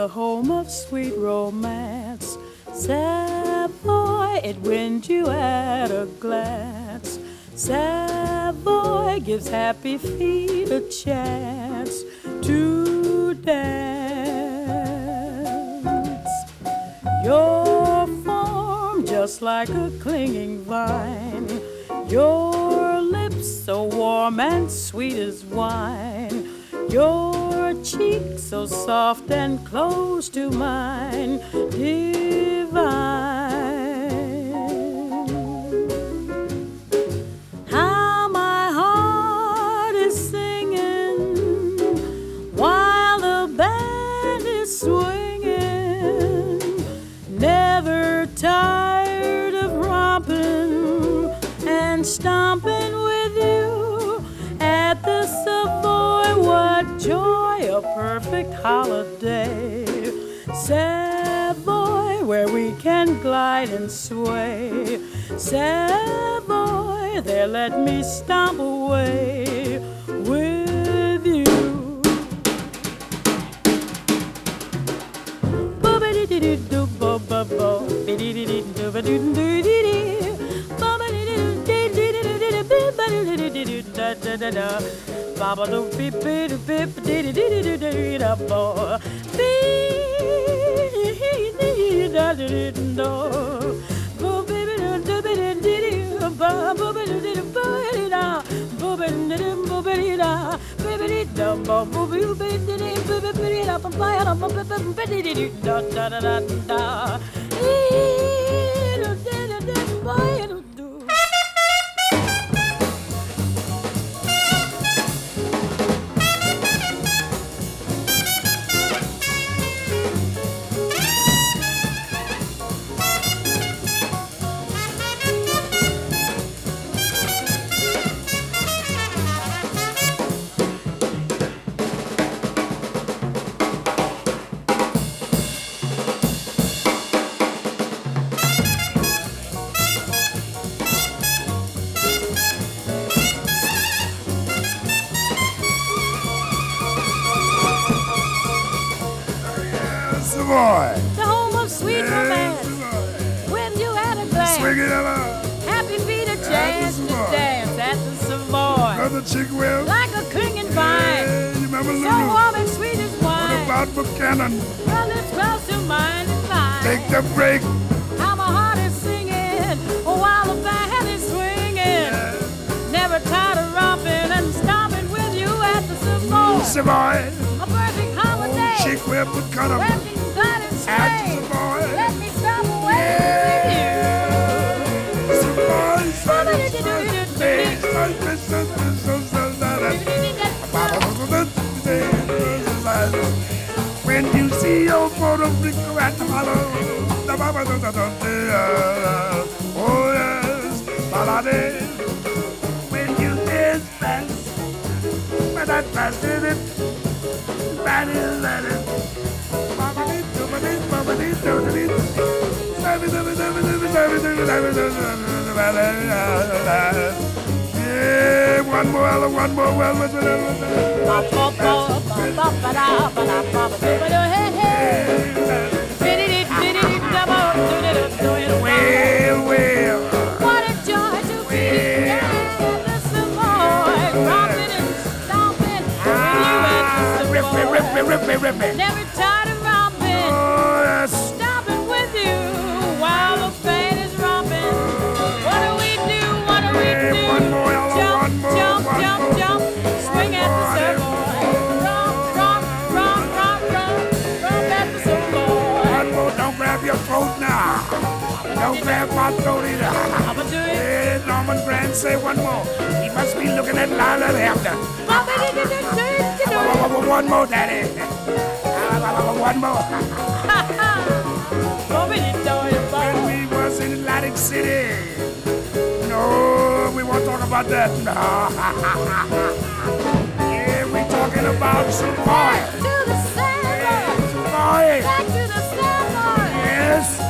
the home of sweet romance. Savoy, it wins you at a glance. Savoy gives happy feet a chance to dance. Your form just like a clinging vine, your lips so warm and sweet as wine, your cheek so soft and close to mine, divine. How my heart is singing while the band is swinging, never tired of romping and stomping with you at the Savoy. What joy, a perfect holiday. Savoy, where we can glide and sway. Savoy, there let me stomp away with you. Baba do beep beep beep dee dee dee dee dee da bo beep da dee do bo baby do baby dee ba bo baby dee ba da bo baby dee bo baby da baby da bo baby dee baby da ba ba da ba baby dee da da da da da do da da da boy do. Savoy. The home of sweet romance. When you had a glance. Swing it up. Happy feet a chance to dance at the Savoy. Brother Chigwell. Like a clinging vine. Yeah, you remember So Lulu? warm and sweet as wine. What about Buchanan? Well, it's close to mine and mine. Take the break. How my heart is singing while the band is swinging. Never tired of romping and stomping with you at the Savoy. Savoy. A perfect holiday. Chigwell Buchanan. Let me glide and At sway. the Savoy. Let me stop away with you. Savoy. When you see your photo flicker at the hollow, oh yes, balade. When you dance fast, but that fast did it, bad is that it. Yeah, one more, well. What a joy to be at the Savoy, romping and stomping with you at the Savoy. Never tired of romping, Oh, yes. stomping with you while the band is romping. What do we do? What do we do? One more, Jump, one more, jump, one jump, more. jump, swing at the Savoy. Romp at the Savoy. One more, don't grab your throat now. Don't grab my throat either. I'ma do it. Hey, Norman Grant, say one more. He must be looking at Lila Hampton. One more, Daddy. One more. When we was in Atlantic City. No, we won't talk about that. No. Yeah, we talking about Savoy. To the Savoy. Savoy. Back to the Savoy. Yes.